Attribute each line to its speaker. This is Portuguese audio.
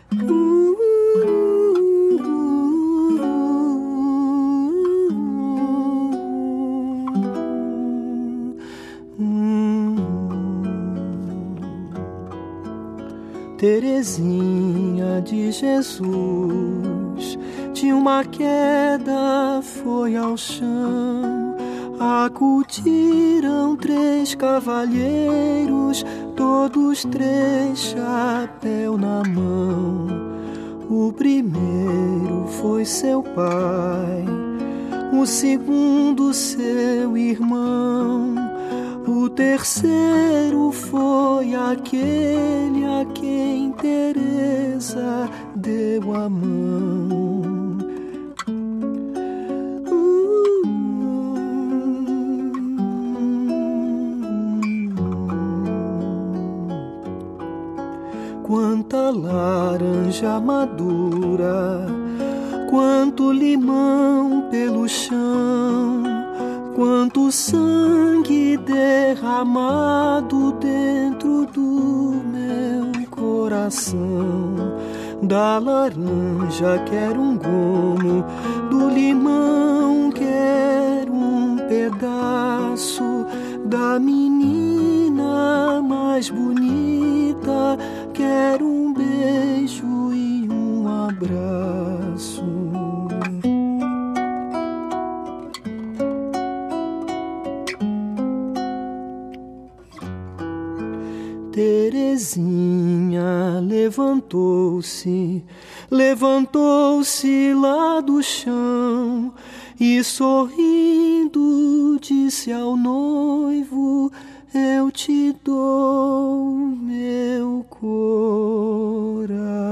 Speaker 1: Teresinha de Jesus, de uma queda foi ao chão. Acudiram 3 cavalheiros, todos 3 chapéu na mão. O primeiro foi seu pai, o segundo seu irmão, o terceiro foi aquele a quem Teresa deu a mão. Quanta laranja madura, quanto limão pelo chão, quanto sangue derramado dentro do meu coração. Da laranja quero um gomo, do limão quero um pedaço, da menina mais bonita quero um beijo e um abraço. Teresinha levantou-se lá do chão e sorrindo disse ao noivo: eu te dou meu coração.